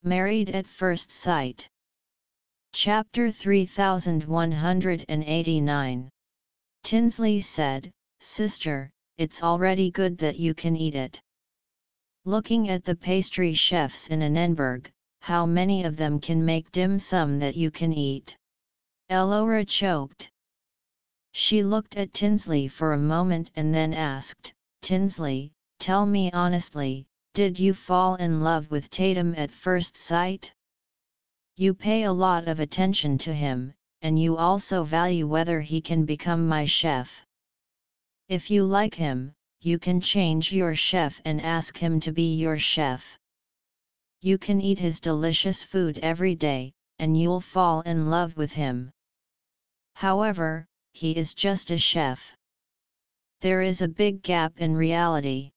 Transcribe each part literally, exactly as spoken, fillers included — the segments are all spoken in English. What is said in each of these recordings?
Married at First Sight. Chapter three thousand one hundred eighty-nine. Tinsley said, "Sister, it's already good that you can eat it." Looking at the pastry chefs in Annenberg, how many of them can make dim sum that you can eat? Elora choked. She looked at Tinsley for a moment and then asked, "Tinsley, tell me honestly, did you fall in love with Tatum at first sight? You pay a lot of attention to him, and you also value whether he can become my chef. If you like him, you can change your chef and ask him to be your chef. You can eat his delicious food every day, and you'll fall in love with him. However, he is just a chef. There is a big gap in reality.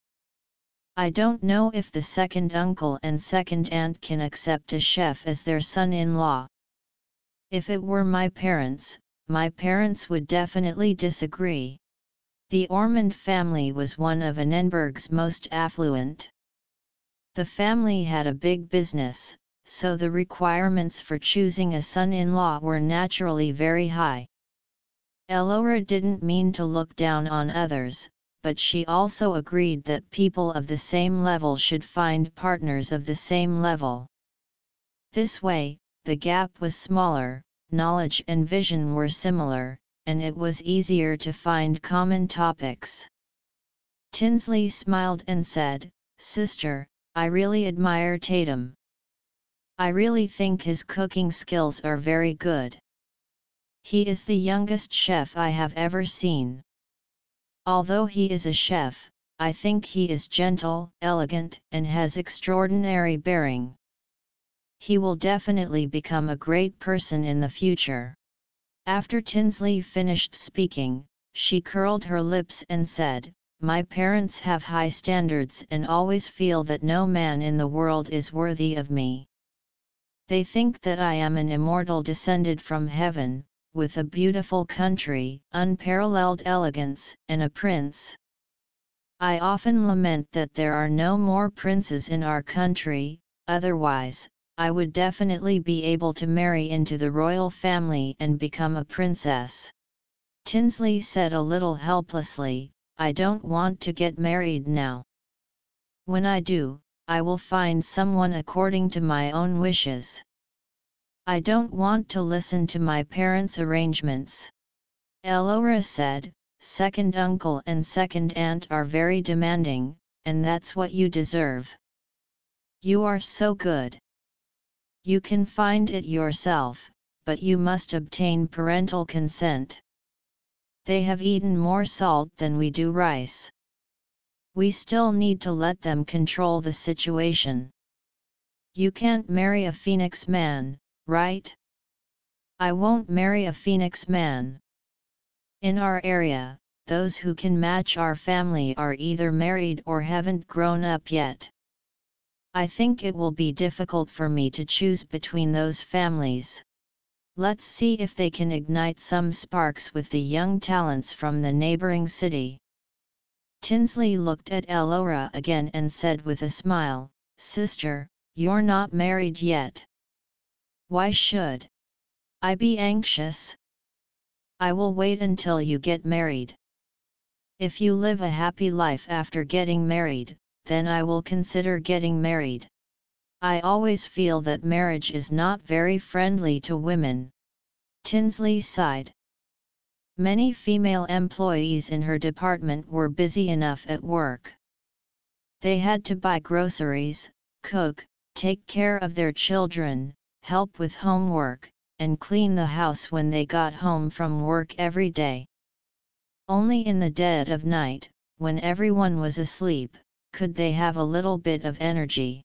I don't know if the second uncle and second aunt can accept a chef as their son-in-law. If it were my parents, my parents would definitely disagree." The Ormond family was one of Annenberg's most affluent. The family had a big business, so the requirements for choosing a son-in-law were naturally very high. Elora didn't mean to look down on others, but she also agreed that people of the same level should find partners of the same level. This way, the gap was smaller, knowledge and vision were similar, and it was easier to find common topics. Tinsley smiled and said, "Sister, I really admire Tatum. I really think his cooking skills are very good. He is the youngest chef I have ever seen. Although he is a chef, I think he is gentle, elegant, and has extraordinary bearing. He will definitely become a great person in the future." After Tinsley finished speaking, she curled her lips and said, "My parents have high standards and always feel that no man in the world is worthy of me. They think that I am an immortal descended from heaven, with a beautiful country, unparalleled elegance, and a prince. I often lament that there are no more princes in our country, otherwise, I would definitely be able to marry into the royal family and become a princess." Tinsley said a little helplessly, "I don't want to get married now. When I do, I will find someone according to my own wishes. I don't want to listen to my parents' arrangements." Elora said, "Second uncle and second aunt are very demanding, and that's what you deserve. You are so good. You can find it yourself, but you must obtain parental consent. They have eaten more salt than we do rice. We still need to let them control the situation. You can't marry a Phoenix man, right?" "I won't marry a Phoenix man. In our area, those who can match our family are either married or haven't grown up yet. I think it will be difficult for me to choose between those families. Let's see if they can ignite some sparks with the young talents from the neighboring city." Tinsley looked at Elora again and said with a smile, "Sister, you're not married yet. Why should I be anxious? I will wait until you get married. If you live a happy life after getting married, then I will consider getting married. I always feel that marriage is not very friendly to women." Tinsley sighed. Many female employees in her department were busy enough at work. They had to buy groceries, cook, take care of their children, help with homework, and clean the house when they got home from work every day. Only in the dead of night, when everyone was asleep, could they have a little bit of energy.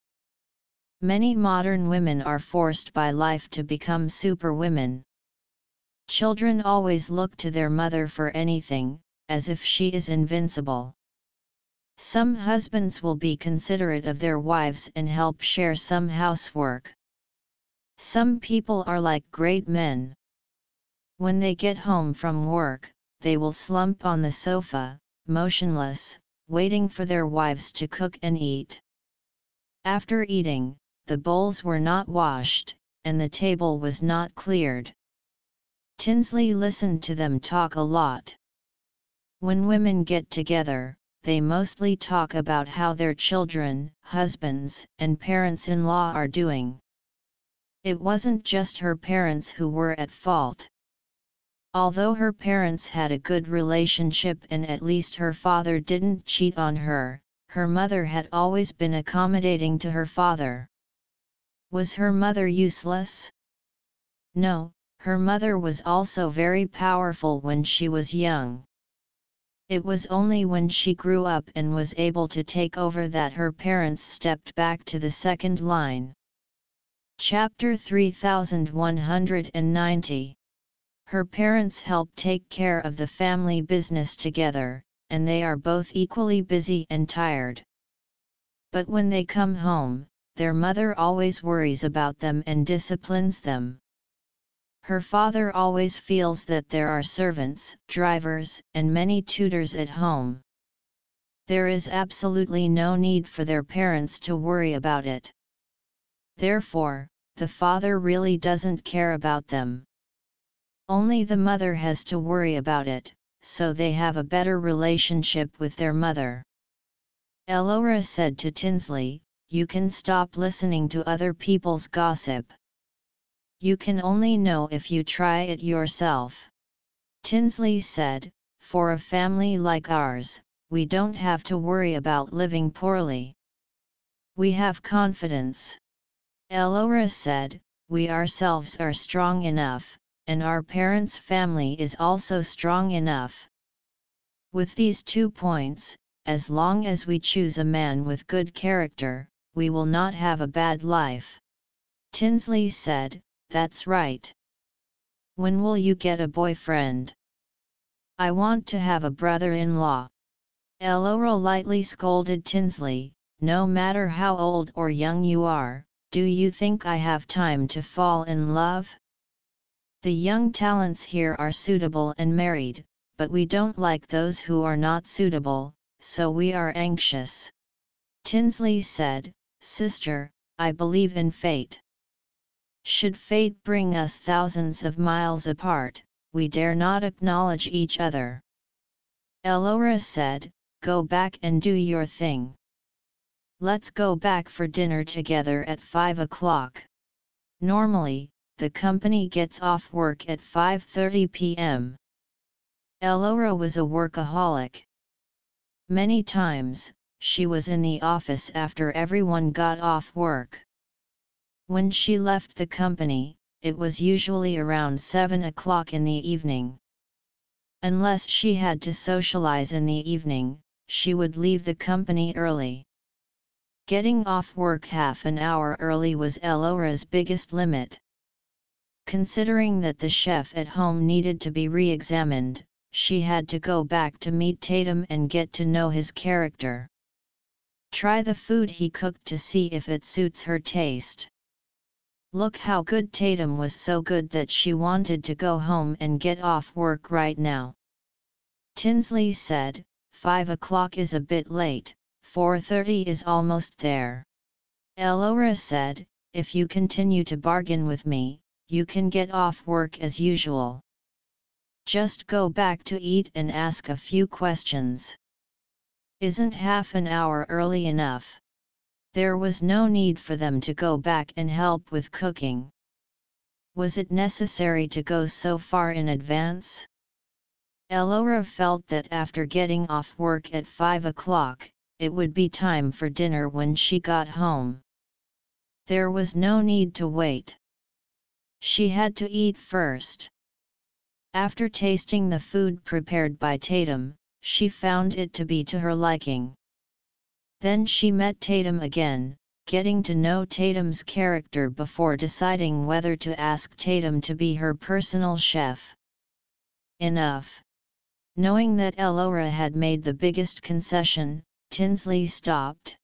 Many modern women are forced by life to become superwomen. Children always look to their mother for anything, as if she is invincible. Some husbands will be considerate of their wives and help share some housework. Some people are like great men. When they get home from work, they will slump on the sofa, motionless, waiting for their wives to cook and eat. After eating, the bowls were not washed, and the table was not cleared. Tinsley listened to them talk a lot. When women get together, they mostly talk about how their children, husbands, and parents-in-law are doing. It wasn't just her parents who were at fault. Although her parents had a good relationship and at least her father didn't cheat on her, her mother had always been accommodating to her father. Was her mother useless? No, her mother was also very powerful when she was young. It was only when she grew up and was able to take over that her parents stepped back to the second line. Chapter three thousand one hundred ninety. Her parents help take care of the family business together, and they are both equally busy and tired. But when they come home, their mother always worries about them and disciplines them. Her father always feels that there are servants, drivers, and many tutors at home. There is absolutely no need for their parents to worry about it. Therefore, the father really doesn't care about them. Only the mother has to worry about it, so they have a better relationship with their mother. Elora said to Tinsley, "You can stop listening to other people's gossip. You can only know if you try it yourself." Tinsley said, "For a family like ours, we don't have to worry about living poorly. We have confidence." Elora said, "We ourselves are strong enough, and our parents' family is also strong enough. With these two points, as long as we choose a man with good character, we will not have a bad life." Tinsley said, "That's right. When will you get a boyfriend?" "I want to have a brother-in-law." Elora lightly scolded Tinsley, "No matter how old or young you are, do you think I have time to fall in love? The young talents here are suitable and married, but we don't like those who are not suitable, so we are anxious." Tinsley said, "Sister, I believe in fate. Should fate bring us thousands of miles apart, we dare not acknowledge each other." Elora said, "Go back and do your thing. Let's go back for dinner together at five o'clock. Normally, the company gets off work at five thirty p m Elora was a workaholic. Many times, she was in the office after everyone got off work. When she left the company, it was usually around seven o'clock in the evening. Unless she had to socialize in the evening, she would leave the company early. Getting off work half an hour early was Elora's biggest limit. Considering that the chef at home needed to be re-examined, she had to go back to meet Tatum and get to know his character. Try the food he cooked to see if it suits her taste. Look how good Tatum was, so good that she wanted to go home and get off work right now. Tinsley said, "Five o'clock is a bit late, four thirty is almost there." Elora said, "If you continue to bargain with me, you can get off work as usual. Just go back to eat and ask a few questions. Isn't half an hour early enough?" There was no need for them to go back and help with cooking. Was it necessary to go so far in advance? Elora felt that after getting off work at five o'clock, it would be time for dinner when she got home. There was no need to wait. She had to eat first. After tasting the food prepared by Tatum, she found it to be to her liking. Then she met Tatum again, getting to know Tatum's character before deciding whether to ask Tatum to be her personal chef. Enough. Knowing that Elora had made the biggest concession, Tinsley stopped.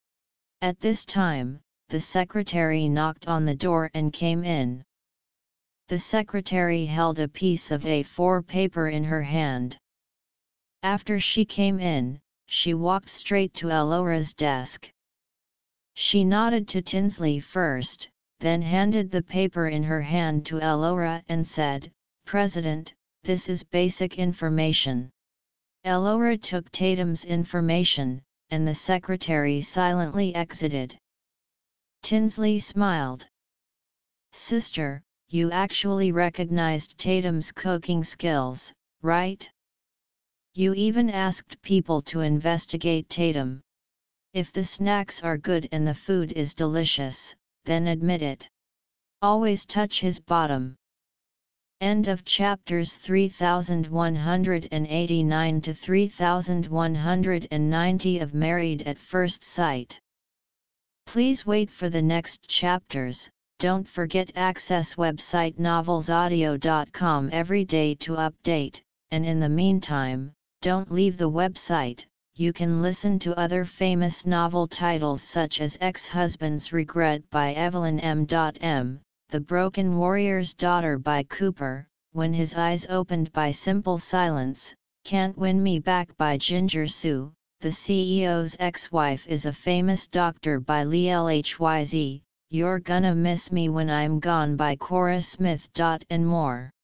At this time, the secretary knocked on the door and came in. The secretary held a piece of A four paper in her hand. After she came in, she walked straight to Elora's desk. She nodded to Tinsley first, then handed the paper in her hand to Elora and said, "President, this is basic information." Elora took Tatum's information, and the secretary silently exited. Tinsley smiled. "Sister, you actually recognized Tatum's cooking skills, right? You even asked people to investigate Tatum. If the snacks are good and the food is delicious, then admit it. Always touch his bottom." End of chapters three thousand one hundred eighty-nine to three thousand one hundred ninety of Married at First Sight. Please wait for the next chapters. Don't forget access website novels audio dot com every day to update, and in the meantime, don't leave the website. You can listen to other famous novel titles such as Ex-Husband's Regret by Evelyn M. M., The Broken Warrior's Daughter by Cooper, When His Eyes Opened by Simple Silence, Can't Win Me Back by Ginger Sue, The C E O's Ex-Wife is a Famous Doctor by Lee Lhyz, You're Gonna Miss Me When I'm Gone by Cora Smith. And more.